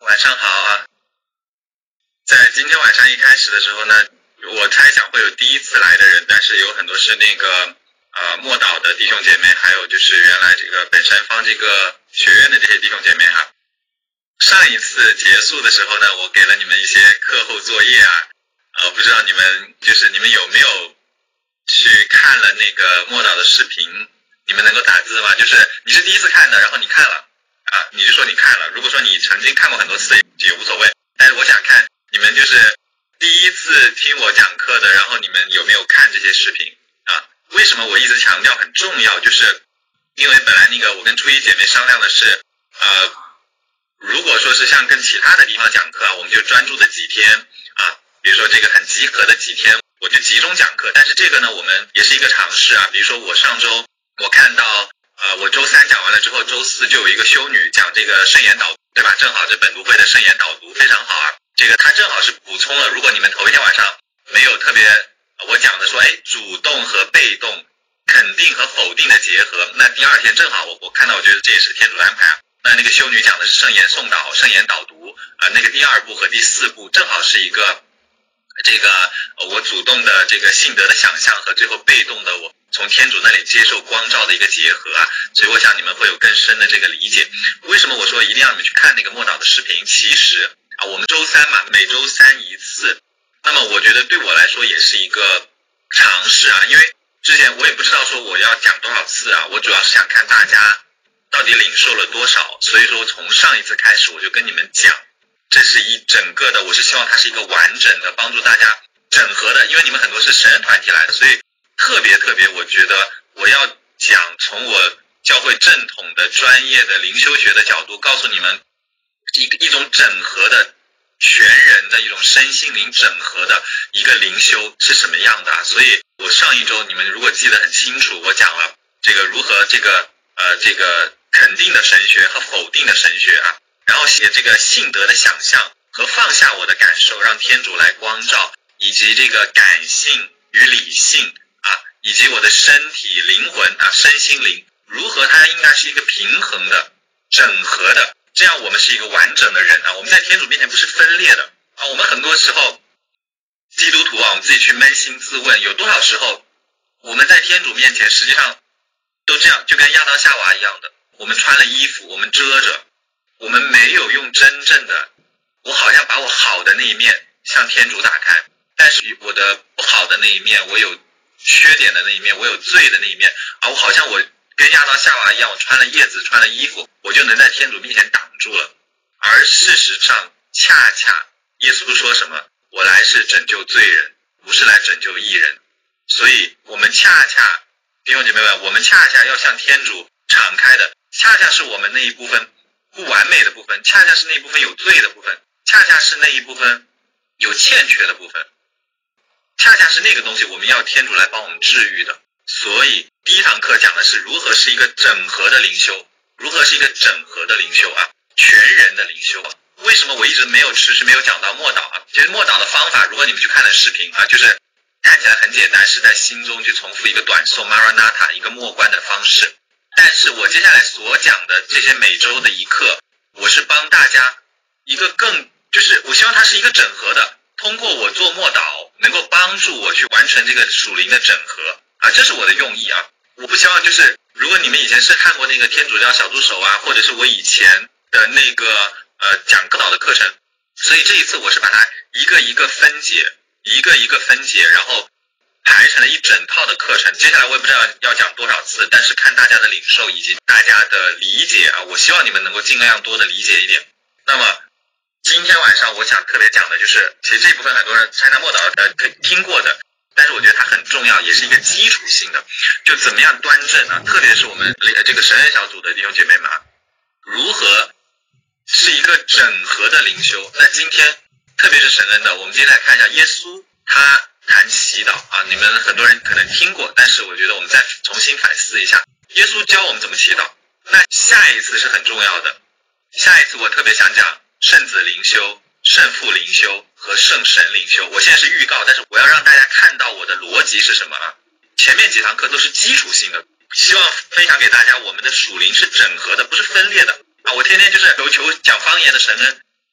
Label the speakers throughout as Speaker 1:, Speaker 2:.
Speaker 1: 晚上好啊！在今天晚上一开始的时候呢，我猜想会有第一次来的人，但是有很多是那个默祷的弟兄姐妹，还有就是原来这个本山方这个学院的这些弟兄姐妹哈。上一次结束的时候呢，我给了你们一些课后作业啊，不知道你们有没有去看了那个默祷的视频？你们能够打字吗？就是你是第一次看的，然后你看了啊，你就说你看了。如果说你曾经看过很多次也无所谓，但是我想看你们就是第一次听我讲课的，然后你们有没有看这些视频啊？为什么我一直强调很重要？就是因为本来那个我跟初一姐妹商量的是，如果说是像跟其他的地方讲课啊，我们就专注的几天啊，比如说这个很集合的几天，我就集中讲课。但是这个呢，我们也是一个尝试啊。比如说我上周我看到我周三讲完了之后，周四就有一个修女讲这个圣言导读，对吧？正好这本读会的圣言导读非常好啊。这个它正好是补充了，如果你们头一天晚上没有特别我讲的说，主动和被动、肯定和否定的结合，那第二天正好我看到，我觉得这也是天主的安排啊。那个修女讲的是圣言诵导、圣言导读那个第二部和第四部正好是一个这个我主动的这个信德的想象和最后被动的我从天主那里接受光照的一个结合啊，所以我想你们会有更深的这个理解。为什么我说一定要你们去看那个默祷的视频？其实我们周三嘛，每周三一次，那么我觉得对我来说也是一个尝试啊，因为之前我也不知道说我要讲多少次啊，我主要是想看大家到底领受了多少，所以说从上一次开始我就跟你们讲，这是一整个的，我是希望它是一个完整的帮助大家整合的，因为你们很多是神人团体来的，所以特别我觉得我要讲从我教会正统的专业的灵修学的角度告诉你们一种整合的全人的一种身心灵整合的一个灵修是什么样的啊。所以我上一周你们如果记得很清楚，我讲了这个如何这个肯定的神学和否定的神学啊，然后写这个信德的想象和放下我的感受，让天主来光照，以及这个感性与理性啊，以及我的身体灵魂啊，身心灵如何它应该是一个平衡的整合的，这样我们是一个完整的人啊。我们在天主面前不是分裂的啊。我们很多时候基督徒啊，我们自己去扪心自问，有多少时候我们在天主面前实际上都这样，就跟亚当夏娃一样的，我们穿了衣服，我们遮着，我们没有用真正的，我好像把我好的那一面向天主打开，但是我的不好的那一面，我有缺点的那一面，我有罪的那一面啊，我好像我跟亚当夏娃一样，我穿了叶子，穿了衣服，我就能在天主面前挡住了。而事实上恰恰耶稣说什么？我来是拯救罪人，不是来拯救义人。所以我们恰恰弟兄姐妹们，我们恰恰要向天主敞开的，恰恰是我们那一部分不完美的部分，恰恰是那一部分有罪的部分，恰恰是那一部分有欠缺的部分，恰恰是那个东西我们要天主来帮我们治愈的。所以第一堂课讲的是如何是一个整合的灵修，如何是一个整合的灵修啊，全人的灵修啊。为什么我一直迟迟没有讲到默祷啊？其实默祷的方法，如果你们去看了视频啊，就是看起来很简单，是在心中去重复一个短颂 Maranatha 一个默观的方式。但是我接下来所讲的这些每周的一课，我是帮大家一个就是我希望它是一个整合的，通过我做默祷能够帮助我去完成这个属灵的整合啊，这是我的用意啊。我不希望就是如果你们以前是看过那个天主教小助手啊，或者是我以前的那个讲课导的课程，所以这一次我是把它一个一个分解，然后排成了一整套的课程。接下来我也不知道要讲多少次，但是看大家的领受以及大家的理解啊，我希望你们能够尽量多的理解一点。那么今天晚上我想特别讲的就是，其实这一部分很多人参加默祷听过的，但是我觉得它很重要，也是一个基础性的，就怎么样端正啊，特别是我们这个神人小组的弟兄姐妹们啊，如何是一个整合的灵修。那今天特别是神恩的，我们今天来看一下耶稣他谈祈祷啊，你们很多人可能听过，但是我觉得我们再重新反思一下，耶稣教我们怎么祈祷。那下一次是很重要的，下一次我特别想讲圣子灵修、圣父灵修和圣神灵修。我现在是预告，但是我要让大家看到我的逻辑是什么啊。前面几堂课都是基础性的，希望分享给大家我们的属灵是整合的，不是分裂的啊。我天天就是求讲方言的神恩，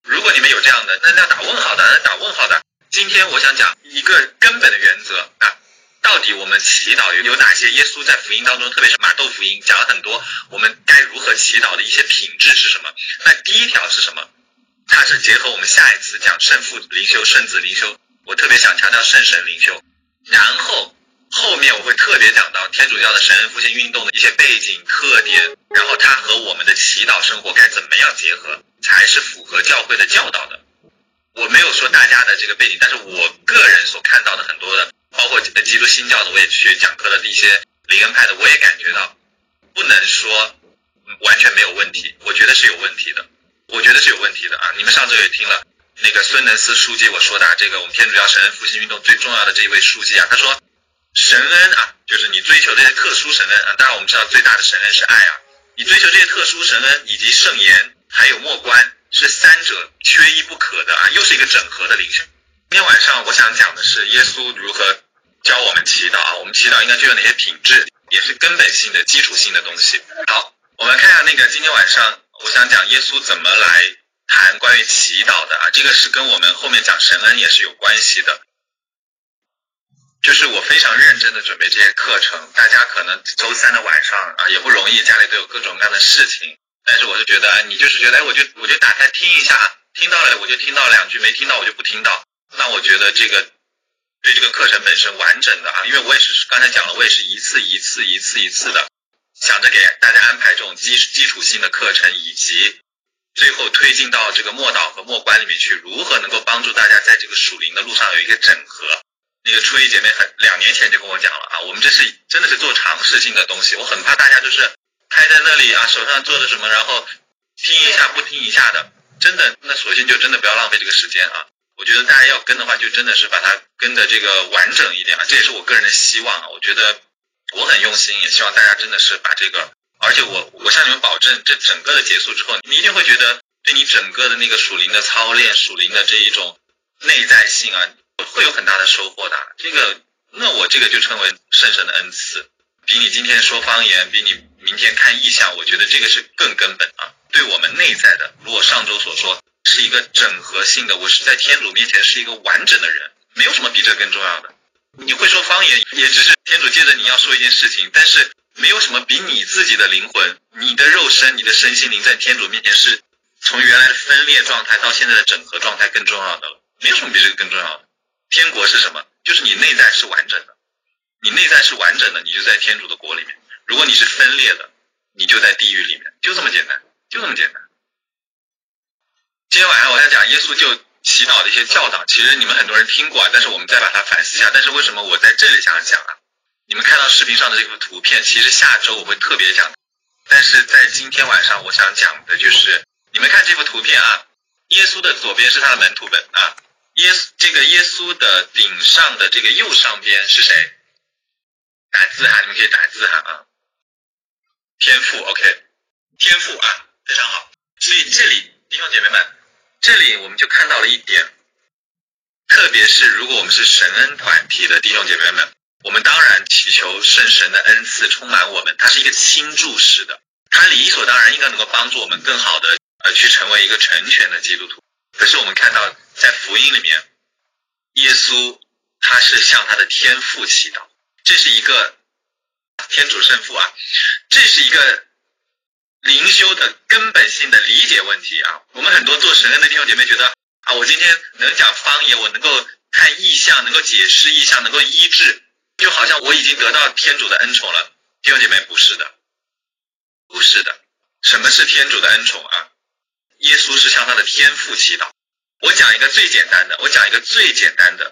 Speaker 1: 如果你们有这样的，那打问号的，那打问号的。今天我想讲一个根本的原则啊，到底我们祈祷有哪些？耶稣在福音当中，特别是马窦福音讲了很多，我们该如何祈祷的一些品质是什么？那第一条是什么？它是结合我们下一次讲圣父灵修、圣子灵修，我特别想强调圣神灵修。然后后面我会特别讲到天主教的神恩复兴运动的一些背景特点，然后它和我们的祈祷生活该怎么样结合，才是符合教会的教导的。我没有说大家的这个背景，但是我个人所看到的很多的，包括基督新教的，我也去讲课的一些灵恩派的，我也感觉到不能说完全没有问题，我觉得是有问题的，啊！你们上周也听了那个孙能思书记我说的这个我们天主教神恩复兴运动最重要的这一位书记啊，他说神恩啊，就是你追求这些特殊神恩啊，当然我们知道最大的神恩是爱啊，你追求这些特殊神恩以及圣言还有默观，是三者缺一不可的啊，又是一个整合的灵修。今天晚上我想讲的是耶稣如何教我们祈祷啊，我们祈祷应该具有哪些品质，也是根本性的基础性的东西。好，我们看一下那个今天晚上我想讲耶稣怎么来谈关于祈祷的啊，这个是跟我们后面讲神恩也是有关系的。就是我非常认真的准备这些课程，大家可能周三的晚上啊也不容易，家里都有各种各样的事情，但是我就觉得你就是觉得我就打开听一下，听到了我就听到两句，没听到我就不听到。那我觉得这个对这个课程本身完整的啊，因为我也是刚才讲了，我也是一次的想着给大家安排这种基础性的课程，以及最后推进到这个默祷和默观里面去，如何能够帮助大家在这个属灵的路上有一个整合。那个初一姐妹2年前就跟我讲了啊，我们这是真的是做尝试性的东西，我很怕大家就是开在那里啊，手上做的什么，然后听一下不听一下的，真的那索性就真的不要浪费这个时间啊。我觉得大家要跟的话，就真的是把它跟的这个完整一点啊，这也是我个人的希望啊。我觉得我很用心，也希望大家真的是把这个，而且我向你们保证，这整个的结束之后，你一定会觉得对你整个的那个属灵的操练、属灵的这一种内在性啊，会有很大的收获的。那我这个就称为圣神的恩赐，比你今天说方言，比你明天看异象，我觉得这个是更根本啊。对我们内在的，如我上周所说，是一个整合性的，我是在天主面前是一个完整的人，没有什么比这更重要的。你会说方言，也只是天主借着你要说一件事情，但是没有什么比你自己的灵魂、你的肉身、你的身心灵在天主面前是从原来的分裂状态到现在的整合状态更重要的了，没有什么比这个更重要的。天国是什么？就是你内在是完整的，你内在是完整的，你就在天主的国里面。如果你是分裂的，你就在地狱里面，就这么简单，就这么简单。今天晚上我想讲耶稣就祈祷的一些教导，其实你们很多人听过，但是我们再把它反思一下。但是为什么我在这里想讲啊？你们看到视频上的这个图片，其实下周我会特别讲，但是在今天晚上我想讲的就是，你们看这幅图片啊，耶稣的左边是他的门徒们啊，耶稣的顶上的这个右上边是谁？打字函，你们可以打字函啊。天父 ，OK， 天父啊，非常好。所以这里弟兄姐妹们，这里我们就看到了一点，特别是如果我们是神恩团体的弟兄姐妹们，我们当然祈求圣神的恩赐充满我们，它是一个倾注式的，它理所当然应该能够帮助我们更好的去成为一个成全的基督徒。可是我们看到在福音里面，耶稣他是向他的天父祈祷，这是一个天主圣父啊，这是一个灵修的根本性的理解问题啊。我们很多做神恩的弟兄姐妹觉得啊，我今天能讲方言，我能够看异象，能够解释异象，能够医治，就好像我已经得到天主的恩宠了。弟兄姐妹，不是的，不是的。什么是天主的恩宠啊？耶稣是向他的天父祈祷。我讲一个最简单的，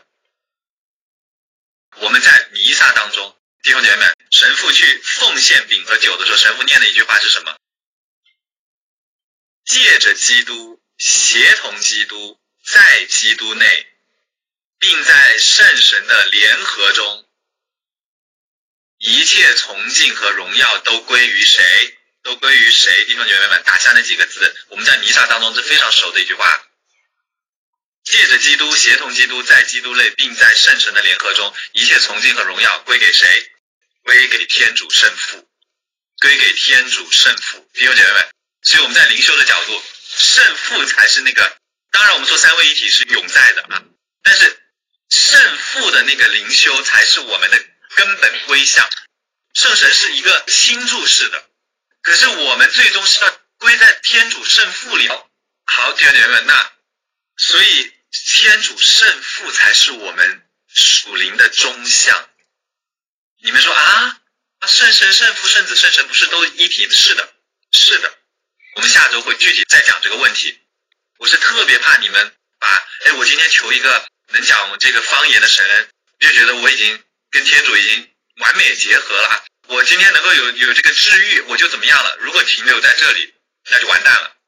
Speaker 1: 我们在弥撒当中，弟兄姐妹们，神父去奉献饼和酒的时候，神父念的一句话是什么？借着基督，协同基督，在基督内，并在圣神的联合中，一切崇敬和荣耀都归于谁？都归于谁？弟兄姐妹们，打下那几个字，我们在弥撒当中是非常熟的一句话。借着基督，协同基督，在基督内，并在圣神的联合中，一切崇敬和荣耀归给谁？归给天主圣父，归给天主圣父。弟兄姐妹们，所以我们在灵修的角度，圣父才是那个当然我们说三位一体是永在的啊，但是圣父的那个灵修才是我们的根本归向。圣神是一个倾注式的，可是我们最终是要归在天主圣父里。好，弟兄姐妹们，那所以天主圣父才是我们属灵的中相。你们说啊，圣神、圣父、圣子、圣神不是都一体？是的，是的。我们下周会具体再讲这个问题。我是特别怕你们把，我今天求一个能讲这个方言的神恩，就觉得我已经跟天主已经完美结合了，我今天能够有这个治愈，我就怎么样了？如果停留在这里，那就完蛋了，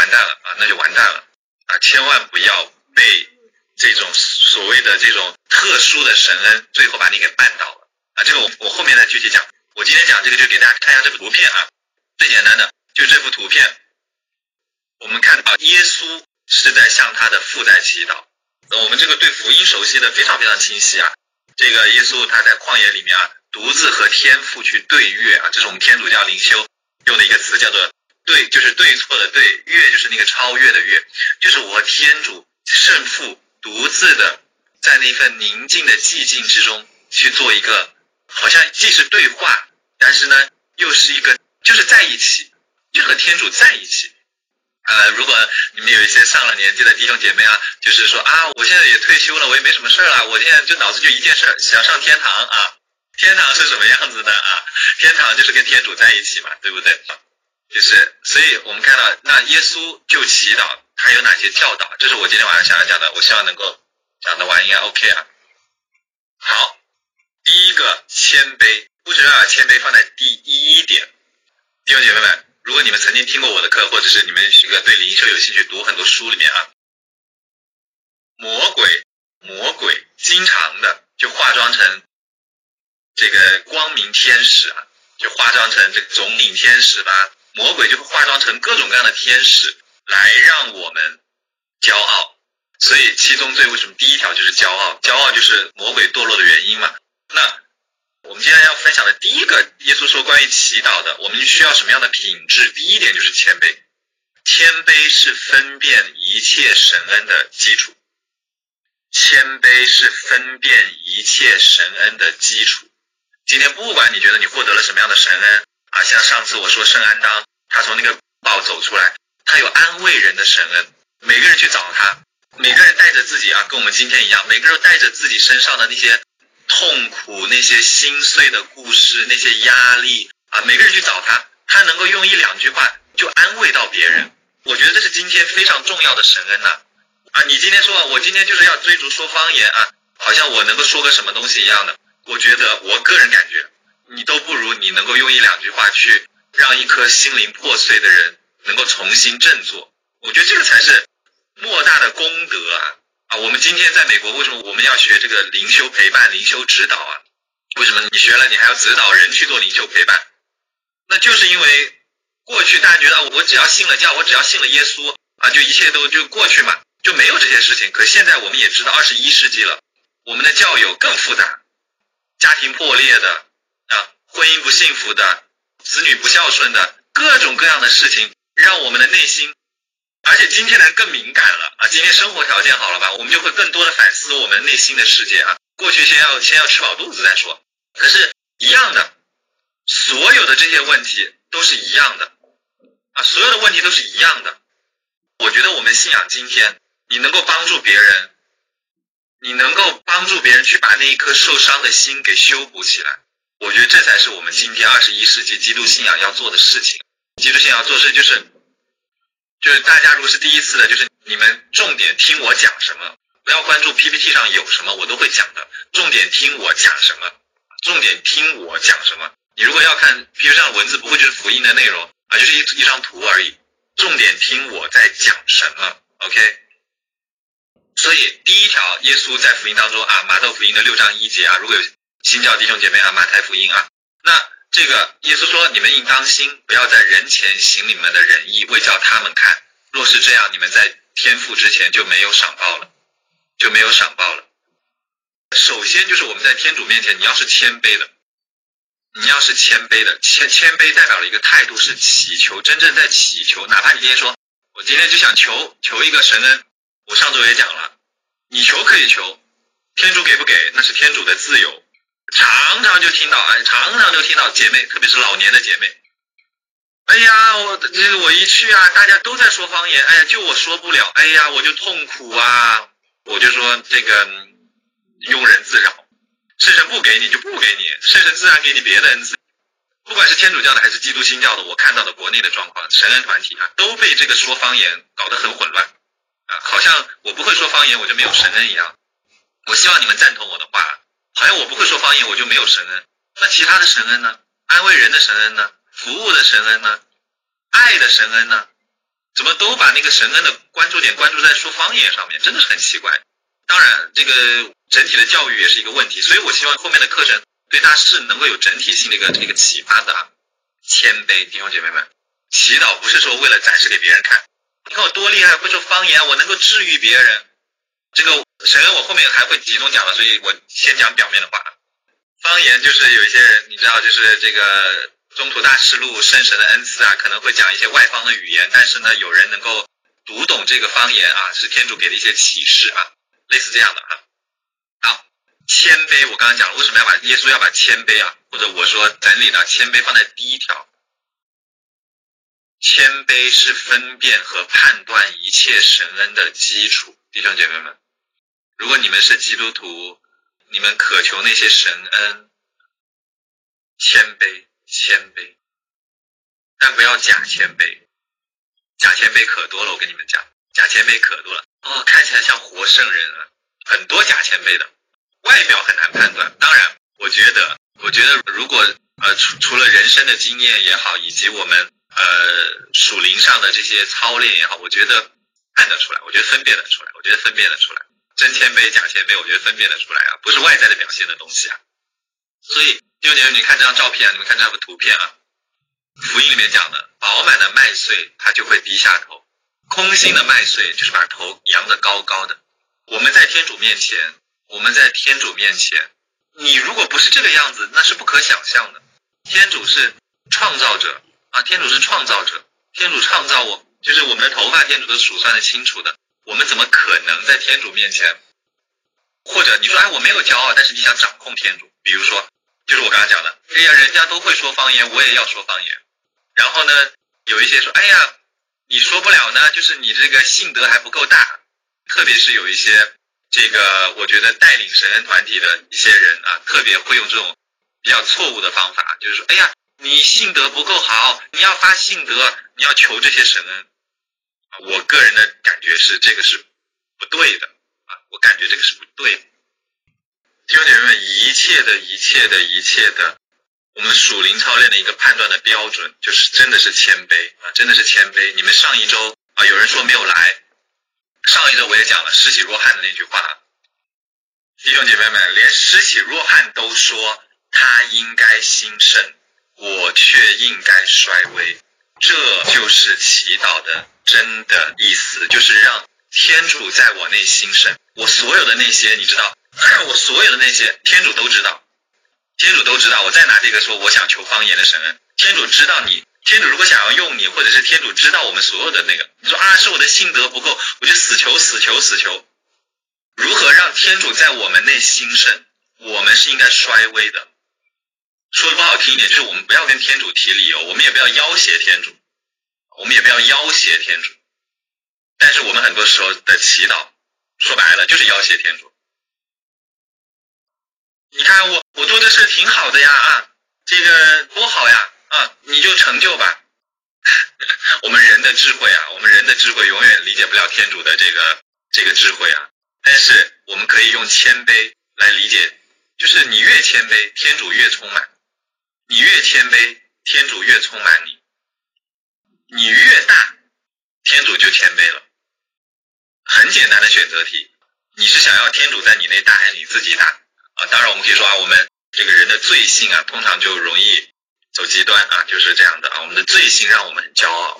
Speaker 1: 千万不要被这种所谓的这种特殊的神恩最后把你给绊倒了啊！这个我后面再具体讲。我今天讲这个就给大家看一下这幅图片啊，最简单的就这幅图片，我们看到耶稣是在向他的父在祈祷。我们这个对福音熟悉的非常非常清晰啊。这个耶稣他在旷野里面啊，独自和天父去对悦啊，这是我们天主教灵修用的一个词，叫做对，就是对错的对，悦就是那个超越的悦，就是我和天主圣父独自的在那份宁静的寂静之中去做一个好像既是对话，但是呢又是一个就是在一起，就和天主在一起。如果你们有一些上了年纪的弟兄姐妹啊，就是说啊，我现在也退休了，我也没什么事了，我现在就脑子就一件事，想上天堂啊。天堂是什么样子的啊？天堂就是跟天主在一起嘛，对不对？就是所以我们看到那耶稣就祈祷，他有哪些教导，这是我今天晚上想要讲的，我希望能够讲得完，应该 OK 啊。好，第一个谦卑，为什么要把谦卑放在第一点？弟兄姐妹们，如果你们曾经听过我的课，或者是你们这个对灵修有兴趣，读很多书里面啊，魔鬼经常的就化妆成这个光明天使啊，就化妆成这个总领天使吧，魔鬼就会化妆成各种各样的天使来让我们骄傲。所以七宗罪为什么第一条就是骄傲？骄傲就是魔鬼堕落的原因嘛。那我们今天要分享的第一个耶稣说关于祈祷的，我们需要什么样的品质？第一点就是谦卑。谦卑是分辨一切神恩的基础。谦卑是分辨一切神恩的基础。今天不管你觉得你获得了什么样的神恩啊，像上次我说圣安当，他从那个堡走出来，他有安慰人的神恩，每个人去找他，每个人带着自己啊，跟我们今天一样，每个人带着自己身上的那些痛苦，那些心碎的故事，那些压力啊，每个人去找他，他能够用一两句话就安慰到别人。我觉得这是今天非常重要的神恩呐。你今天说我今天就是要追逐说方言啊，好像我能够说个什么东西一样的。我觉得我个人感觉你都不如你能够用一两句话去让一颗心灵破碎的人能够重新振作。我觉得这个才是莫大的功德啊！我们今天在美国，为什么我们要学这个灵修陪伴、灵修指导啊？为什么你学了你还要指导人去做灵修陪伴？那就是因为过去大家觉得我只要信了教，我只要信了耶稣啊，就一切都就过去嘛，就没有这些事情。可现在我们也知道21世纪了，我们的教友更复杂，家庭破裂的啊，婚姻不幸福的，子女不孝顺的，各种各样的事情让我们的内心，而且今天的人更敏感了啊！今天生活条件好了吧，我们就会更多的反思我们内心的世界啊。过去先要吃饱肚子再说，可是一样的，所有的这些问题都是一样的啊，所有的问题都是一样的。我觉得我们信仰今天，你能够帮助别人，你能够帮助别人去把那一颗受伤的心给修补起来，我觉得这才是我们今天21世纪基督信仰要做的事情。基督信仰做事就是大家如果是第一次的，就是你们重点听我讲什么，不要关注 PPT 上有什么我都会讲的，重点听我讲什么，重点听我讲什么。你如果要看 PPT 上的文字，不会就是福音的内容啊，就是一张图而已，重点听我在讲什么 OK。 所以第一条，耶稣在福音当中啊，马太福音的6章1节啊，如果有新教弟兄姐妹啊，马太福音啊，那这个耶稣说，你们应当心，不要在人前行你们的仁义，为叫他们看，若是这样，你们在天父之前就没有赏报了，就没有赏报了。首先就是我们在天主面前，你要是谦卑的，你要是谦卑的，谦卑代表了一个态度，是祈求，真正在祈求。哪怕你今天说我今天就想求一个神恩我上周也讲了，你求可以求，天主给不给那是天主的自由。常常就听到姐妹，特别是老年的姐妹，哎呀，我一去啊，大家都在说方言，哎呀，就我说不了，哎呀，我就痛苦啊。我就说这个庸人自扰，圣神不给你就不给你，圣神自然给你别的恩赐。不管是天主教的还是基督新教的，我看到的国内的状况，神恩团体啊，都被这个说方言搞得很混乱啊，好像我不会说方言我就没有神恩一样。我希望你们赞同我的话，好像我不会说方言我就没有神恩。那其他的神恩呢？安慰人的神恩呢？服务的神恩呢？爱的神恩呢？怎么都把那个神恩的关注点关注在说方言上面，真的是很奇怪。当然这个整体的教育也是一个问题，所以我希望后面的课程对他是能够有整体性的一个启发的啊。谦卑，弟兄姐妹们，祈祷不是说为了展示给别人看，你看我多厉害，会说方言，我能够治愈别人。这个神恩我后面还会集中讲了，所以我先讲表面的话。方言就是有一些人你知道，就是这个中途大师录圣神的恩赐啊，可能会讲一些外方的语言，但是呢有人能够读懂这个方言啊，是天主给的一些启示啊，类似这样的啊。好，谦卑我刚刚讲了，为什么耶稣要把谦卑啊，或者我说整理的谦卑放在第一条。谦卑是分辨和判断一切神恩的基础。弟兄姐妹们，如果你们是基督徒，你们渴求那些神恩，谦卑，但不要假谦卑。假谦卑可多了，我跟你们讲，假谦卑可多了看起来像活圣人啊，很多假谦卑的，外表很难判断。当然我觉得如果除了人生的经验也好，以及我们属灵上的这些操练也好，我觉得看得出来，我觉得分辨得出来，真谦卑假谦卑我觉得分辨得出来啊，不是外在的表现的东西啊。所以弟兄姐妹，你看这张照片啊，你们看这张图片啊，福音里面讲的，饱满的麦穗它就会低下头，空心的麦穗就是把头扬得高高的。我们在天主面前，你如果不是这个样子，那是不可想象的。天主是创造者啊，天主创造我，就是我们的头发天主都数算得清楚的，我们怎么可能在天主面前，或者你说我没有骄傲，但是你想掌控天主，比如说就是我刚刚讲的，哎呀人家都会说方言，我也要说方言。然后呢有一些说，哎呀你说不了呢，就是你这个信德还不够大。特别是有一些这个我觉得带领神恩团体的一些人啊，特别会用这种比较错误的方法，就是说哎呀你信德不够好，你要发信德，你要求这些神恩。我个人的感觉是这个是不对的啊，我感觉这个是不对的。弟兄姐妹们，一切的我们属灵操练的一个判断的标准，就是真的是谦卑啊，真的是谦卑。你们上一周啊，有人说没有来，上一周我也讲了施洗若翰的那句话，弟兄姐妹们，连施洗若翰都说他应该兴盛，我却应该衰微。这就是祈祷的真的意思，就是让天主在我内兴盛。我所有的那些你知道，我所有的那些天主都知道，我再拿这个说我想求方言的神恩，天主知道你，天主如果想要用你，或者是天主知道我们所有的那个，你说是我的信德不够，我就死求。如何让天主在我们内兴盛？我们是应该衰微的。说的不好听一点，就是我们不要跟天主提理由，我们也不要要挟天主，但是我们很多时候的祈祷说白了就是要挟天主。你看我做的事挺好的呀这个多好呀你就成就吧。我们人的智慧永远理解不了天主的这个智慧啊，但是我们可以用谦卑来理解，就是你越谦卑，天主越充满；你越谦卑，天主越充满你；你越大，天主就谦卑了。很简单的选择题，你是想要天主在你内大还是你自己大当然我们可以说我们这个人的罪性通常就容易走极端就是这样的我们的罪性让我们很骄傲，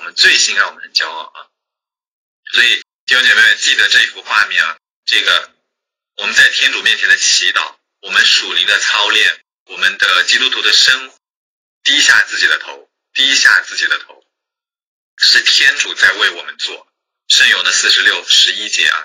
Speaker 1: 所以弟兄姐妹们记得这一幅画面这个我们在天主面前的祈祷，我们属灵的操练，我们的基督徒的生活，低下自己的头，是天主在为我们做。圣咏的46:11节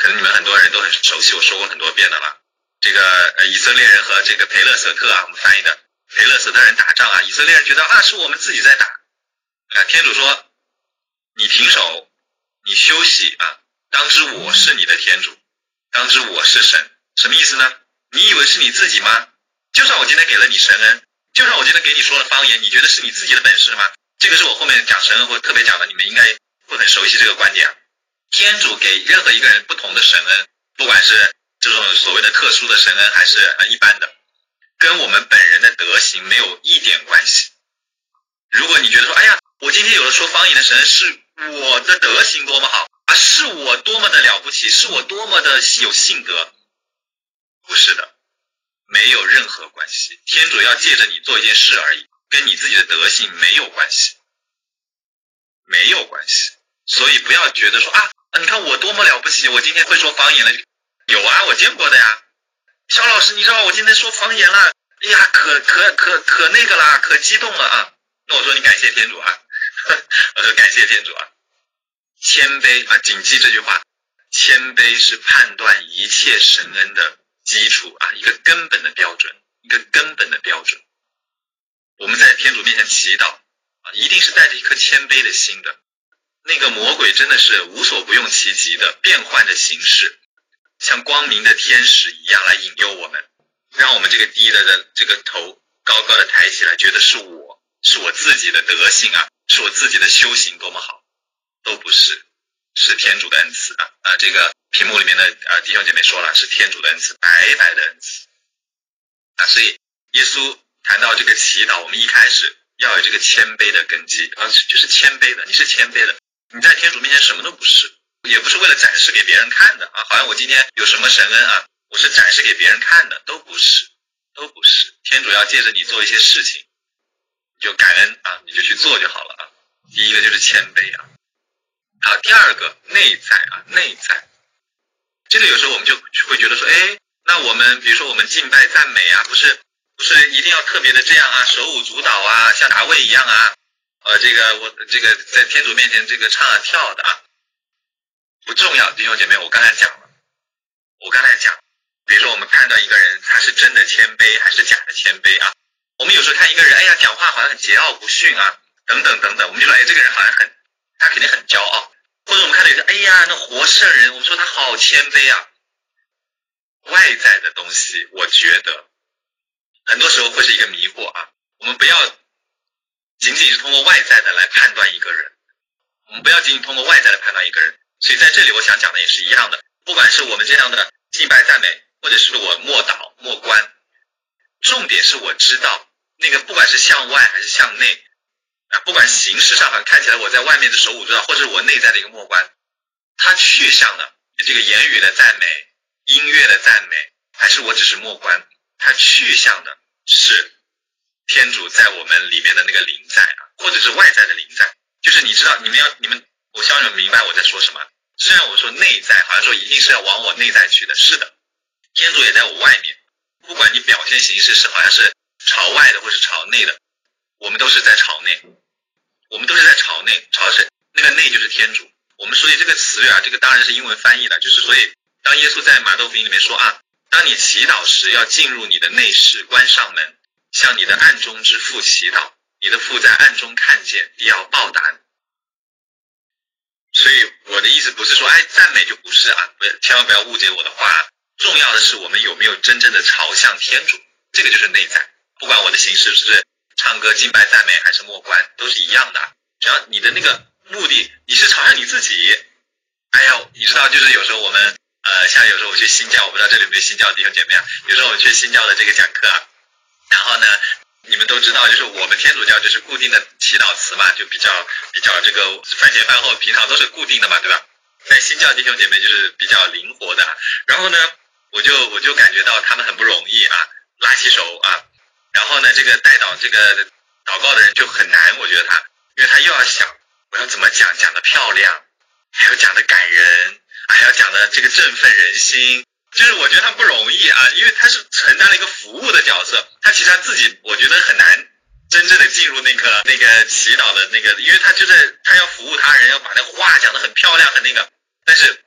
Speaker 1: 可能你们很多人都很熟悉，我说过很多遍的了。这个以色列人和这个培勒舍特啊，我们翻译的培勒舍特人打仗啊，以色列人觉得啊是我们自己在打啊，天主说你停手，你休息啊，当知我是你的天主，当知我是神。什么意思呢？你以为是你自己吗？就算我今天给了你神恩，就算我今天给你说了方言，你觉得是你自己的本事吗？这个是我后面讲神恩会特别讲的，你们应该会很熟悉这个观点啊。天主给任何一个人不同的神恩，不管是这种所谓的特殊的神恩还是一般的，跟我们本人的德行没有一点关系。如果你觉得说，哎呀，我今天有了说方言的神恩，是我的德行多么好啊，是我多么的了不起，是我多么的有性格，不是的，没有任何关系。天主要借着你做一件事而已，跟你自己的德行没有关系，没有关系。所以不要觉得说啊，你看我多么了不起，我今天会说方言了。有啊，我见过的呀。肖老师，你知道我今天说方言了，哎呀，可那个啦，可激动了啊。那我说你感谢天主啊，我说感谢天主啊。谦卑啊，谨记这句话，谦卑是判断一切神恩的基础啊，一个根本的标准，一个根本的标准。我们在天主面前祈祷啊，一定是带着一颗谦卑的心的。那个魔鬼真的是无所不用其极的变换的形式，像光明的天使一样来引诱我们，让我们这个低的这个头高高的抬起来，觉得是我自己的德行啊，是我自己的修行多么好，都不是，是天主的恩赐啊！这个屏幕里面的弟兄姐妹说了，是天主的恩赐，白白的恩赐啊！所以耶稣谈到这个祈祷，我们一开始要有这个谦卑的根基啊，就是谦卑的，你是谦卑的。你在天主面前什么都不是，也不是为了展示给别人看的啊，好像我今天有什么神恩啊，我是展示给别人看的，都不是，都不是。天主要借着你做一些事情，你就感恩啊，你就去做就好了啊。第一个就是谦卑啊。好，第二个内在啊，内在。这个有时候我们就会觉得说，哎，那我们比如说我们敬拜赞美啊，不是一定要特别的这样啊，手舞足蹈啊，像大卫一样啊。我这个在天主面前这个唱啊跳的啊，不重要，弟兄姐妹，我刚才讲，比如说我们看到一个人，他是真的谦卑还是假的谦卑啊？我们有时候看一个人，哎呀，讲话好像很桀骜不驯啊，等等等等，我们就说，哎，这个人好像他肯定很骄傲。或者我们看到一个，哎呀，那活圣人，我们说他好谦卑啊。外在的东西，我觉得很多时候会是一个迷惑啊。我们不要仅仅是通过外在的来判断一个人，所以在这里我想讲的也是一样的，不管是我们这样的敬拜赞美，或者是我默祷默观，重点是我知道那个不管是向外还是向内啊，不管形式上看起来我在外面的手舞足蹈，或者是我内在的一个默观，它去向的这个言语的赞美、音乐的赞美，还是我只是默观，它去向的是天主在我们里面的那个临在啊，或者是外在的临在。就是你知道，我希望你们明白我在说什么。虽然我说内在，好像说一定是要往我内在去的，是的，天主也在我外面。不管你表现形式是好像是朝外的或是朝内的，我们都是在朝内，朝谁？那个内就是天主。我们所以这个词语啊，这个当然是英文翻译的，就是所以当耶稣在马窦福音里面说啊，当你祈祷时要进入你的内室，关上门，向你的暗中之父祈祷，你的父在暗中看见，必要报答你。所以我的意思不是说，哎，赞美就不是啊，千万不要误解我的话。重要的是我们有没有真正的朝向天主，这个就是内在。不管我的形式是唱歌、敬拜、赞美还是默观，都是一样的。只要你的那个目的，你是朝向你自己。哎呀，你知道，就是有时候我们像有时候我去新教，我不知道这里有没有新教的弟兄姐妹啊，有时候我们去新教的这个讲课啊，然后呢，你们都知道，就是我们天主教就是固定的祈祷词嘛，就比较这个饭前饭后平常都是固定的嘛，对吧？在新教弟兄姐妹就是比较灵活的。然后呢，我就感觉到他们很不容易啊，拉起手啊，然后呢，这个带祷这个祷告的人就很难，我觉得因为他又要想我要怎么讲的漂亮，还要讲的感人，还要讲的这个振奋人心。就是我觉得他不容易啊，因为他是承担了一个服务的角色，他其实他自己我觉得很难真正的进入那个祈祷的那个，因为他要服务他人，要把那话讲得很漂亮很那个。但是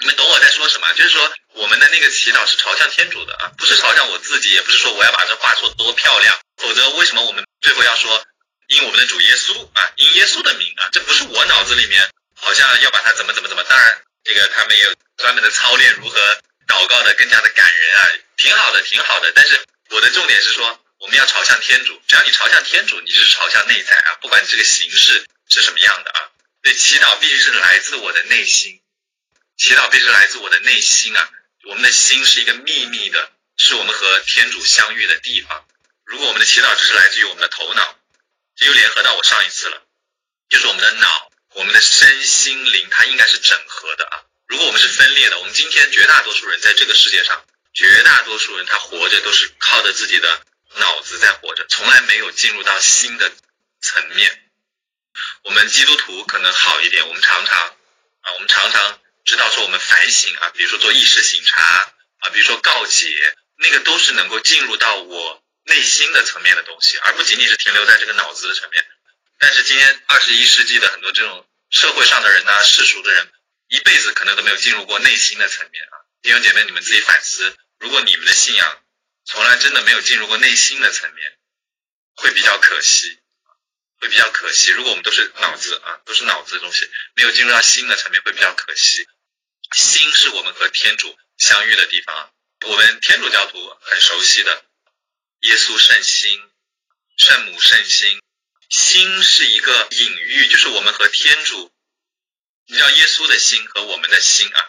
Speaker 1: 你们懂我在说什么？就是说我们的那个祈祷是朝向天主的啊，不是朝向我自己，也不是说我要把这话说多漂亮，否则为什么我们最后要说因我们的主耶稣啊，因耶稣的名啊？这不是我脑子里面好像要把它怎么。当然这个他们也有专门的操练如何祷告的更加的感人啊，挺好的。但是我的重点是说我们要朝向天主，只要你朝向天主，你就是朝向内在啊，不管你这个形式是什么样的啊。所以祈祷必须是来自我的内心，祈祷必须来自我的内心啊。我们的心是一个秘密的，是我们和天主相遇的地方。如果我们的祈祷只是来自于我们的头脑，这又联合到我上一次了，就是我们的脑，我们的身心灵它应该是整合的啊。如果我们是分裂的，我们今天绝大多数人在这个世界上，绝大多数人他活着都是靠着自己的脑子在活着，从来没有进入到心的层面。我们基督徒可能好一点，我们常常知道说我们反省啊，比如说做意识省察啊，比如说告解，那个都是能够进入到我内心的层面的东西，而不仅仅是停留在这个脑子的层面。但是今天21世纪的很多这种社会上的人啊，世俗的人，一辈子可能都没有进入过内心的层面啊。弟兄姐妹，你们自己反思，如果你们的信仰从来真的没有进入过内心的层面，会比较可惜。如果我们都是脑子的东西，没有进入到心的层面，会比较可惜。心是我们和天主相遇的地方啊。我们天主教徒很熟悉的耶稣圣心、圣母圣心，心是一个隐喻，就是我们和天主，你知道耶稣的心和我们的心啊，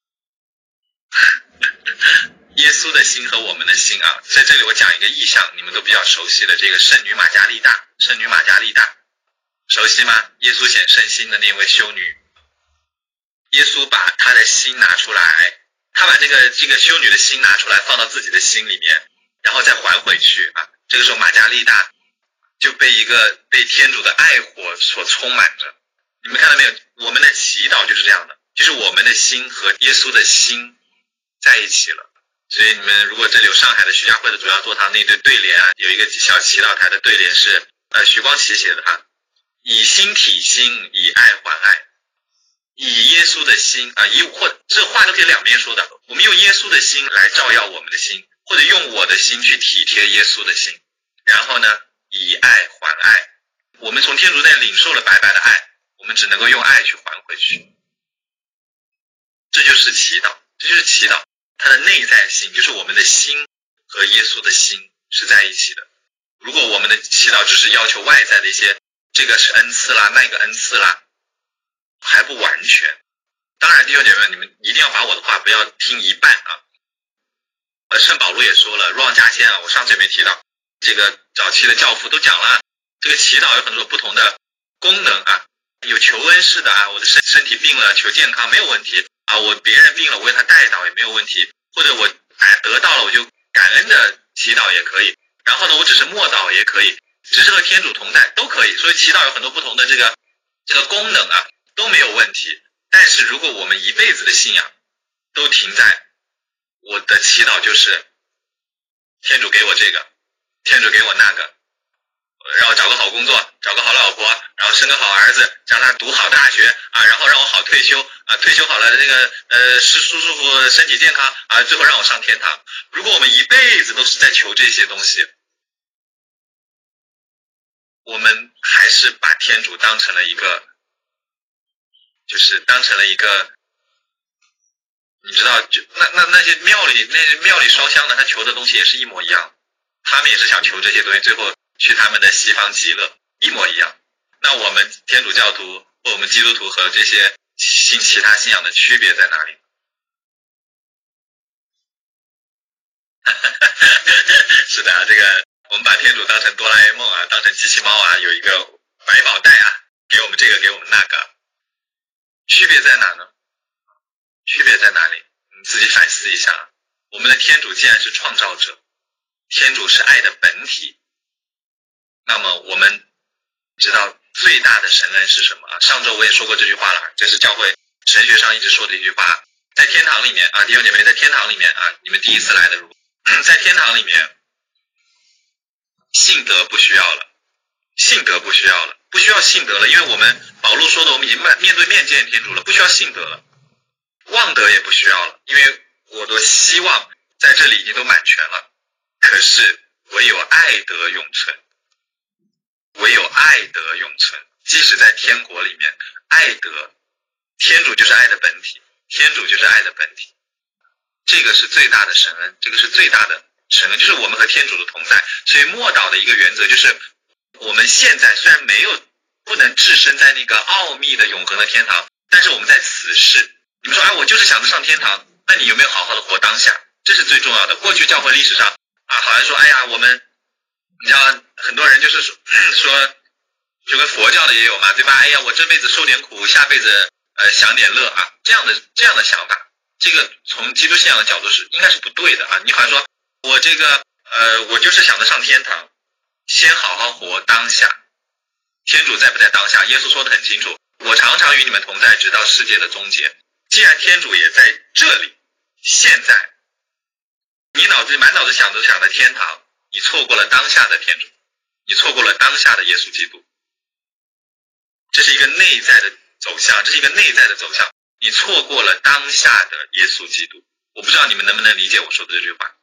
Speaker 1: 耶稣的心和我们的心啊，在这里我讲一个意象，你们都比较熟悉的这个圣女玛加丽大，熟悉吗？耶稣显圣心的那位修女，耶稣把她的心拿出来，他把这个修女的心拿出来放到自己的心里面，然后再还回去啊。这个时候玛加丽大就被天主的爱火所充满着。你们看到没有？我们的祈祷就是这样的，就是我们的心和耶稣的心在一起了。所以你们如果这里有上海的徐家汇的主要座堂那对对联啊，有一个小祈祷台的对联是徐光启写的啊，以心体心，以爱还爱，以耶稣的心啊，这话都可以两边说的。我们用耶稣的心来照耀我们的心，或者用我的心去体贴耶稣的心，然后呢，以爱还爱。我们从天主那领受了白白的爱，我们只能够用爱去还回去。这就是祈祷，它的内在性，就是我们的心和耶稣的心是在一起的。如果我们的祈祷只是要求外在的一些，这个是恩赐啦，那个恩赐啦，还不完全。当然弟兄姐妹，你们一定要把我的话不要听一半啊。圣保禄也说了，若望家先啊，我上次也没提到，这个早期的教父都讲了，这个祈祷有很多不同的功能啊，有求恩式的啊，我的身体病了求健康没有问题啊，我别人病了我为他代祷也没有问题，或者我得到了我就感恩的祈祷也可以，然后呢我只是默祷也可以，只是和天主同在都可以。所以祈祷有很多不同的这个功能啊，都没有问题。但是如果我们一辈子的信仰都停在我的祈祷就是天主给我这个，天主给我那个，让我找个好工作，找个好老婆，然后生个好儿子，让他读好大学啊，然后让我好退休啊，退休好了这个舒服身体健康啊，最后让我上天堂。如果我们一辈子都是在求这些东西，我们还是把天主当成了一个，你知道，就那些庙里烧香的，他求的东西也是一模一样，他们也是想求这些东西，最后去他们的西方极乐，一模一样。那我们天主教徒或我们基督徒和这些其他信仰的区别在哪里？是的啊，这个我们把天主当成哆啦 A 梦啊，当成机器猫啊，有一个百宝袋啊，给我们这个给我们那个，区别在哪呢？区别在哪里？你自己反思一下。我们的天主既然是创造者，天主是爱的本体，那么我们知道最大的神恩是什么啊？上周我也说过这句话了，这是教会神学上一直说的一句话。在天堂里面啊，弟兄姐妹，在天堂里面啊，你们第一次来的，在天堂里面，信德不需要了，不需要信德了，因为我们保禄说的，我们已经面对面见天主了，不需要信德了。 望德也不需要了，因为我的希望在这里已经都满全了。可是唯有爱德永存，唯有爱德永存。即使在天国里面，爱德，天主就是爱的本体，天主就是爱的本体。这个是最大的神恩，这个是最大的神恩，就是我们和天主的同在。所以默祷的一个原则就是，我们现在虽然不能置身在那个奥秘的永恒的天堂，但是我们在此世，你们说我就是想着上天堂，那你有没有好好的活当下？这是最重要的。过去教会历史上好像说你知道很多人就是说就跟佛教的也有嘛，对吧？我这辈子受点苦，下辈子享点乐啊，这样的想法，这个从基督信仰的角度是应该是不对的啊。你好像说我就是想着上天堂，先好好活当下。天主在不在当下？耶稣说得很清楚，我常常与你们同在，直到世界的终结。既然天主也在这里，现在你满脑子想着天堂，你错过了当下的天主，你错过了当下的耶稣基督。这是一个内在的走向，你错过了当下的耶稣基督。我不知道你们能不能理解我说的这句话。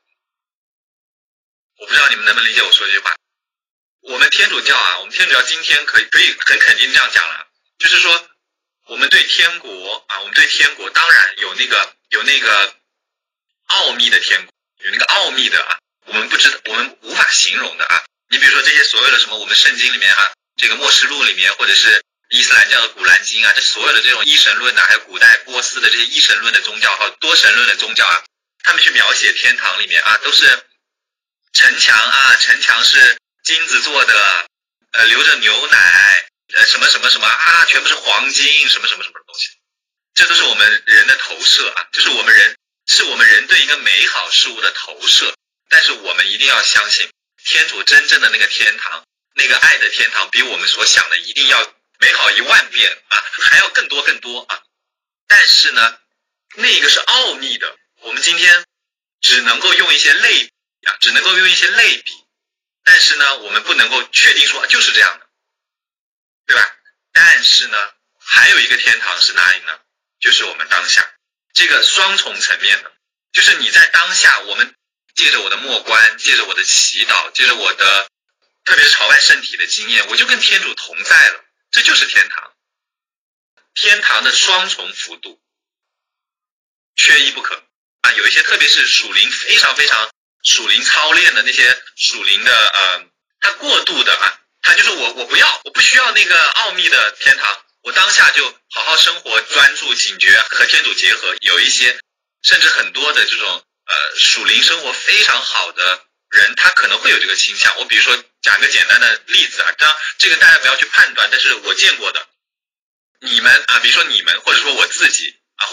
Speaker 1: 我们天主教今天可以很肯定这样讲了，就是说我们对天国当然有那个奥秘的天国，有那个奥秘的我们无法形容的你比如说这些所有的什么我们圣经里面这个默示录里面，或者是伊斯兰教的古兰经这所有的这种一神论还有古代波斯的这些一神论的宗教和多神论的宗教他们去描写天堂里面都是城墙是金子做的，流着牛奶，什么什么什么全部是黄金，什么什么什么东西。这都是我们人的投射就是我们人对一个美好事物的投射。但是我们一定要相信，天主真正的那个天堂，那个爱的天堂，比我们所想的一定要美好10000遍还要更多但是呢，那个是奥秘的，我们今天只能够用一些类比，但是呢，我们不能够确定说就是这样的，对吧？但是呢，还有一个天堂是哪里呢？就是我们当下，这个双重层面的，就是你在当下，我们借着我的默观，借着我的祈祷，借着我的特别是朝拜圣体的经验，我就跟天主同在了，这就是天堂。天堂的双重幅度，缺一不可有一些特别是属灵非常非常属灵操练的那些属灵的他过度的他就是我不需要那个奥秘的天堂，我当下就好好生活，专注警觉和天主结合。有一些甚至很多的这种属灵生活非常好的人，他可能会有这个倾向。我比如说讲一个简单的例子当然这个大家不要去判断，但是我见过的，你们比如说你们或者说我自己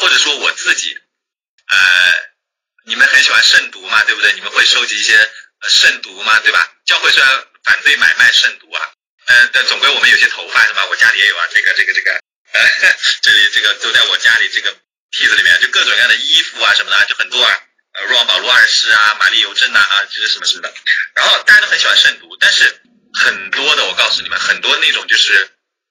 Speaker 1: 你们很喜欢圣毒嘛，对不对？你们会收集一些圣毒嘛，对吧？教会虽然反对买卖圣毒但总归我们有些头发是吧？我家里也有这个这里这个都在我家里这个屉子里面，就各种各样的衣服什么的，就很多若望保禄二世玛丽邮政就是什么什么的。然后大家都很喜欢圣毒，但是很多的我告诉你们，很多那种就是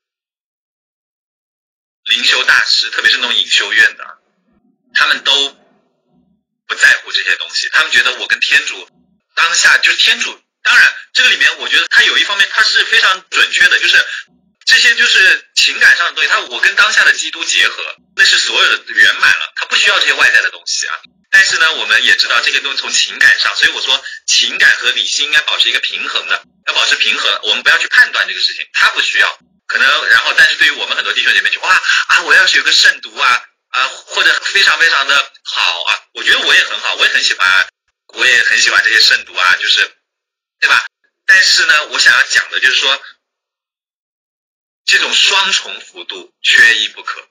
Speaker 1: 灵修大师，特别是那种隐修院的，他们都不在乎这些东西，他们觉得我跟天主当下就是天主。当然这个里面我觉得它有一方面它是非常准确的，就是这些就是情感上的东西，我跟当下的基督结合，那是所有的圆满了，它不需要这些外在的东西但是呢，我们也知道这个东西从情感上，所以我说情感和理性应该保持一个平衡的，要保持平衡，我们不要去判断这个事情，它不需要可能。然后但是对于我们很多弟兄姐妹就我要是有个圣毒或者非常非常的好我觉得我也很好，我也很喜欢这些圣毒就是对吧？但是呢，我想要讲的就是说，这种双重幅度缺一不可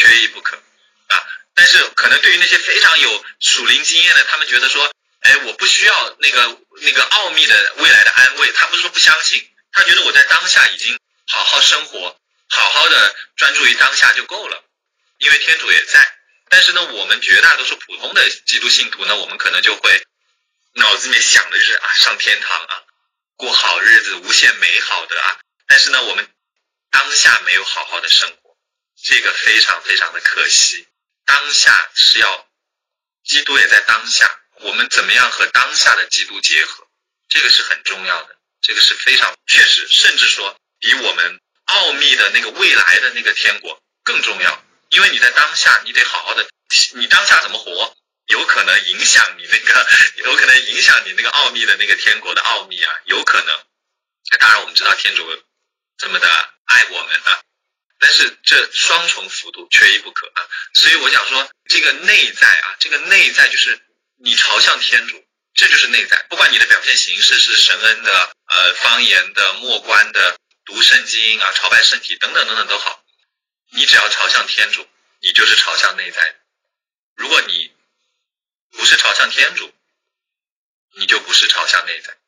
Speaker 1: 但是可能对于那些非常有属灵经验的，他们觉得说，我不需要那个奥秘的未来的安慰，他不是说不相信，他觉得我在当下已经好好生活，好好的专注于当下就够了，因为天主也在。但是呢，我们绝大多数普通的基督信徒呢，我们可能就会脑子里面想的就是上天堂过好日子，无限美好的但是呢，我们当下没有好好的生活，这个非常非常的可惜。 当下是要，基督也在当下，我们怎么样和当下的基督结合，这个是很重要的，这个是非常确实，甚至说比我们奥秘的那个未来的那个天国更重要。因为你在当下，你得好好的，你当下怎么活，有可能影响你那个奥秘的那个天国的奥秘啊，有可能。当然我们知道天主这么的爱我们啊，但是这双重幅度缺一不可啊。所以我想说，这个内在就是你朝向天主，这就是内在。不管你的表现形式是神恩的、方言的、默观的、读圣经啊、朝拜圣体等等等等都好，你只要朝向天主，你就是朝向内在的。如果你不是朝向天主，你就不是朝向内在。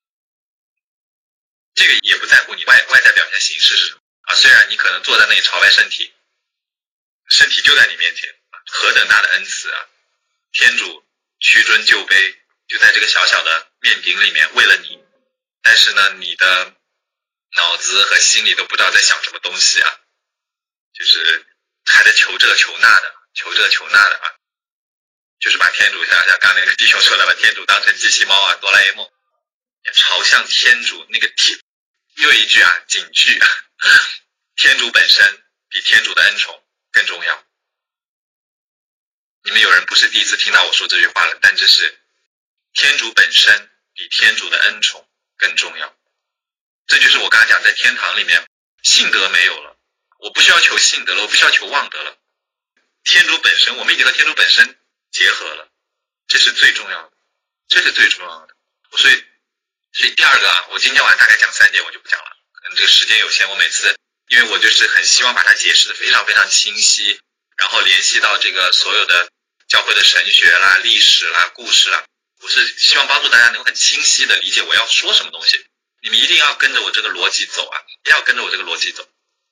Speaker 1: 这个也不在乎你外在表现形式是什么啊。虽然你可能坐在那里朝拜圣体，圣体就在你面前，何等大的恩慈啊！天主屈尊就卑，就在这个小小的面饼里面为了你，但是呢，你的脑子和心里都不知道在想什么东西啊，就是还在求这求那的啊，就是把天主像刚才那个弟兄说的，把天主当成机器猫啊，哆啦 A 梦，朝向天主那个又一句啊，警句啊，天主本身比天主的恩宠更重要。你们有人不是第一次听到我说这句话了，但这是天主本身比天主的恩宠更重要。这就是我刚才讲，在天堂里面信德没有了，我不需要求信德了，我不需要求望德了，天主本身，我们已经和天主本身结合了，这是最重要的，这是最重要的。所以第二个啊，我今天晚上大概讲3点，我就不讲了，可能这个时间有限，我每次因为我就是很希望把它解释的非常非常清晰，然后联系到这个所有的教会的神学啦、历史啦、故事啦，我是希望帮助大家能够很清晰的理解我要说什么东西。你们一定要跟着我这个逻辑走啊，一定要跟着我这个逻辑走。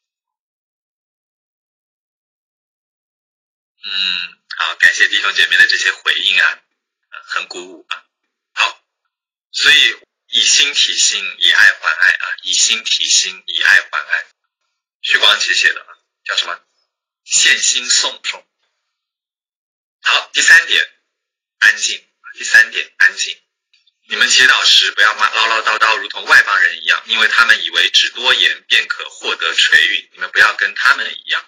Speaker 1: 好，感谢弟兄姐妹的这些回应啊，很鼓舞啊。好，所以以心体心，以爱还爱啊，以心体心，以爱还爱。徐光启写的啊，叫什么？献心颂。好，第3点，安静。第3点，安静。你们祈祷时不要唠唠叨叨，如同外邦人一样，因为他们以为只多言便可获得垂允。你们不要跟他们一样。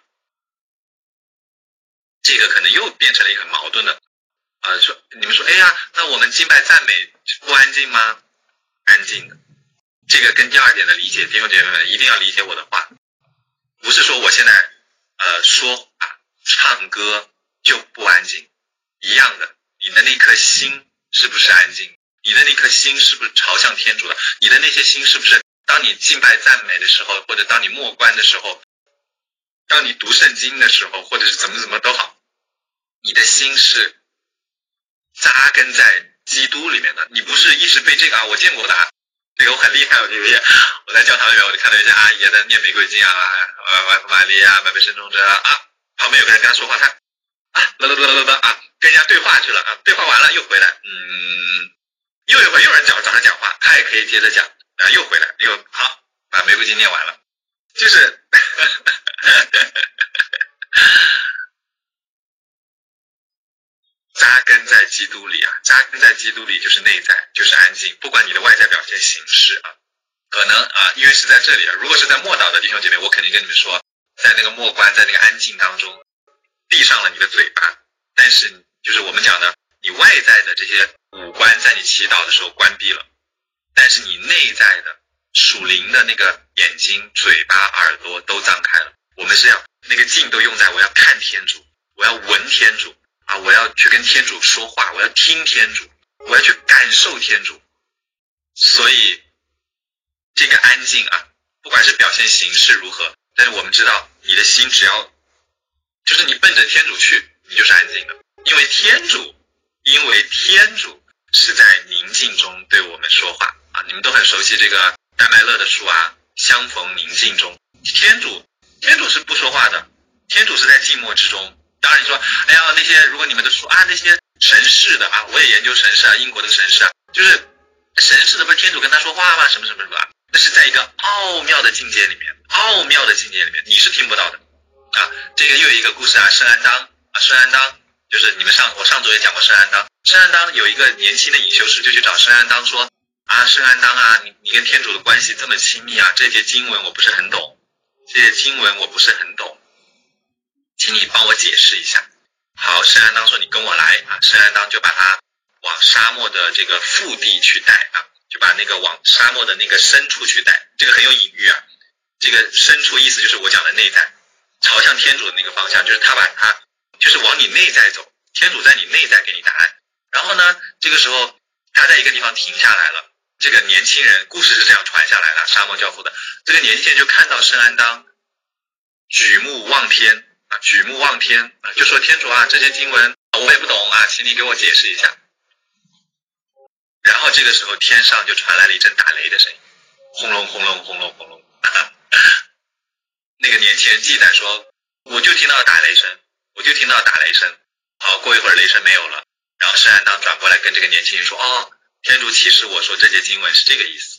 Speaker 1: 这个可能又变成了一个很矛盾的你们说，哎呀，那我们敬拜赞美不安静吗？安静的。这个跟第2点的理解，弟兄姐妹们一定要理解我的话，不是说我现在说话唱歌就不安静，一样的，你的那颗心是不是安静？你的那颗心是不是朝向天主的？你的那些心是不是当你敬拜赞美的时候，或者当你默观的时候，当你读圣经的时候，或者是怎么都好，你的心是扎根在基督里面的。你不是一直被这个我见过的这个我很厉害，我在教堂里面我就看到有些阿姨在念玫瑰经玛利亚，满被圣中者旁边有个人跟他说话，他跟人家对话去了对话完了又回来，又一会儿又有人找他讲话，他也可以接着讲，又回来，又好把玫瑰经念完了，就是扎根在基督里扎根在基督里就是内在，就是安静。不管你的外在表现形式可能因为是在这里如果是在默祷的弟兄姐妹，我肯定跟你们说，在那个默观，在那个安静当中闭上了你的嘴巴，但是就是我们讲的，你外在的这些五官在你祈祷的时候关闭了，但是你内在的属灵的那个眼睛、嘴巴、耳朵都张开了。我们是要那个劲都用在我要看天主，我要闻天主我要去跟天主说话，我要听天主，我要去感受天主。所以这个安静不管是表现形式如何，但是我们知道你的心只要就是你奔着天主去，你就是安静的。因为天主是在宁静中对我们说话你们都很熟悉这个戴麦勒的书相逢宁静中。天主是不说话的，天主是在静默之中。当然你说，哎呀，那些如果你们都说那些神事的我也研究神事英国的神事就是神事的不是天主跟他说话吗？什么那是在一个奥妙的境界里面，你是听不到的这个又有一个故事圣安当圣安当就是我上周也讲过圣安当。圣安当有一个年轻的隐修士就去找圣安当说圣安当啊，你跟天主的关系这么亲密啊，这些经文我不是很懂，请你帮我解释一下。好，圣安当说你跟我来圣安当就把他往沙漠的这个腹地去带就把那个往沙漠的那个深处去带，这个很有隐喻这个深处意思就是我讲的内在，朝向天主的那个方向，就是他把他就是往你内在走，天主在你内在给你答案。然后呢，这个时候他在一个地方停下来了，这个年轻人故事是这样传下来的，沙漠教父的这个年轻人就看到圣安当举目望天就说天主这些经文我也不懂请你给我解释一下。然后这个时候天上就传来了一阵打雷的声音，轰隆轰隆轰隆轰隆那个年轻人记载说我就听到打雷声。好，过一会儿雷声没有了，然后圣安当转过来跟这个年轻人说天主启示我说这些经文是这个意思。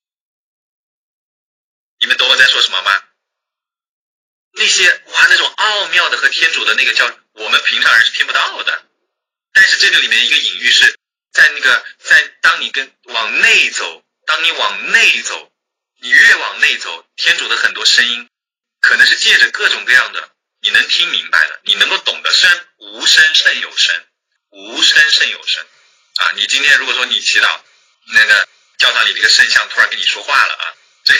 Speaker 1: 你们懂我在说什么吗？那些那种奥妙的和天主的那个叫我们平常人是听不到的，但是这个里面一个隐喻是当你往内走，你越往内走，天主的很多声音可能是借着各种各样的你能听明白的，你能够懂得，虽然无声胜有声你今天如果说你祈祷，那个教堂里的一个圣像突然跟你说话了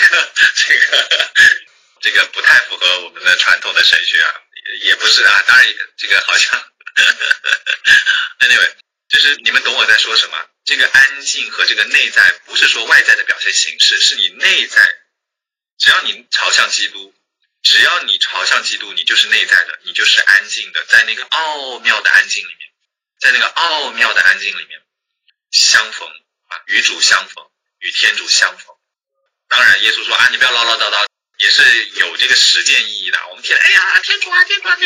Speaker 1: 这个不太符合我们的传统的神学也不是当然这个好像anyway， 就是你们懂我在说什么。这个安静和这个内在不是说外在的表现形式，是你内在，只要你朝向基督，你就是内在的，你就是安静的，在那个奥妙的安静里面相逢与主相逢，与天主相逢。当然耶稣说你不要唠唠叨叨，也是有这个实践意义的。我们听天主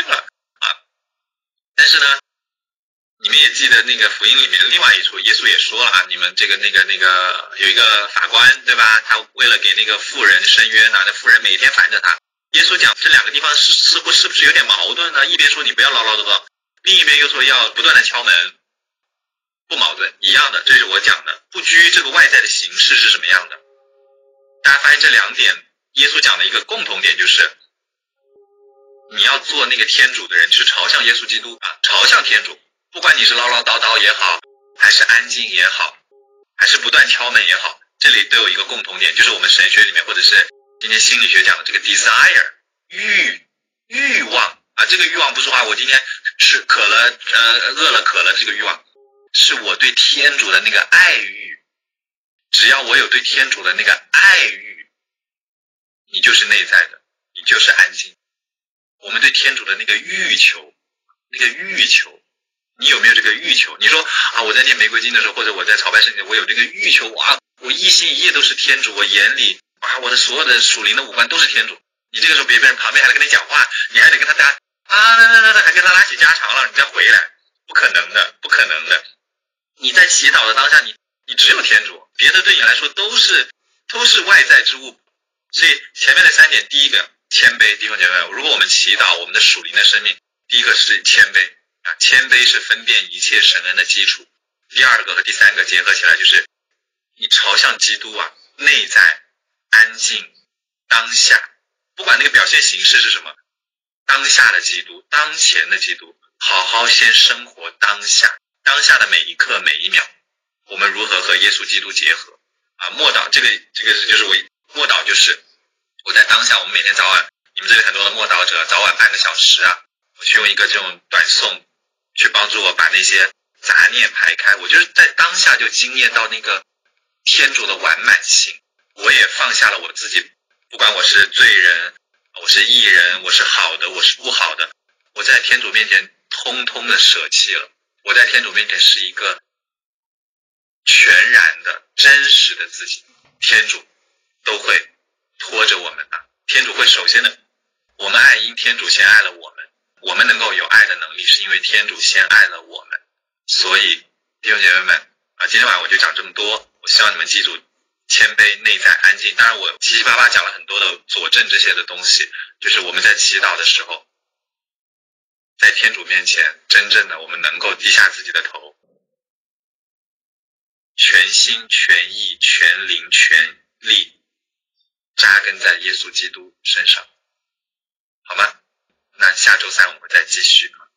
Speaker 1: 但是呢，你们也记得那个福音里面另外一处，耶稣也说了你们这个那个有一个法官对吧，他为了给那个妇人伸冤那妇人每天烦着他。耶稣讲这两个地方是不是有点矛盾呢？一边说你不要唠唠叨叨，另一边又说要不断的敲门，不矛盾，一样的。这是我讲的不拘这个外在的形式是什么样的。大家发现这两点耶稣讲的一个共同点就是你要做那个天主的人，是朝向耶稣基督朝向天主，不管你是唠唠叨叨也好，还是安静也好，还是不断敲门也好，这里都有一个共同点，就是我们神学里面或者是今天心理学讲的这个 desire 欲望这个欲望不是我今天吃渴了饿了渴了，这个欲望是我对天主的那个爱欲。只要我有对天主的那个爱欲，你就是内在的，你就是安静。我们对天主的那个欲求，你有没有这个欲求？你说我在念玫瑰经的时候，或者我在朝拜圣经，我有这个欲求我一心一意都是天主，我眼里我的所有的属灵的五官都是天主。你这个时候别人旁边还在跟你讲话，你还得跟他搭那还跟他拉起家常了，你再回来，不可能的。你在祈祷的当下，你只有天主，别的对你来说都是外在之物。所以前面的三点，第一个谦卑，弟兄姐妹，如果我们祈祷我们的属灵的生命，第一个是谦卑谦卑是分辨一切神恩的基础。第二个和第三个结合起来，就是你朝向基督内在安静当下，不管那个表现形式是什么，当下的基督，当前的基督，好好先生活当下的每一刻每一秒，我们如何和耶稣基督结合默祷，这个就是默祷，就是我在当下，我们每天早晚，你们这里很多的默祷者，早晚半个小时我去用一个这种短诵去帮助我把那些杂念排开，我就是在当下就经验到那个天主的完满性。我也放下了我自己，不管我是罪人，我是义人，我是好的，我是不好的，我在天主面前通通的舍弃了。我在天主面前是一个全然的真实的自己，天主都会拖着我们天主会首先的，我们爱因天主先爱了我们能够有爱的能力是因为天主先爱了我们。所以弟兄姐妹们今天晚上我就讲这么多，我希望你们记住谦卑、内在、安静。当然我七七八八讲了很多的佐证这些的东西，就是我们在祈祷的时候在天主面前真正的我们能够低下自己的头，全心全意全灵全力扎根在耶稣基督身上，好吗？那下周三我们再继续。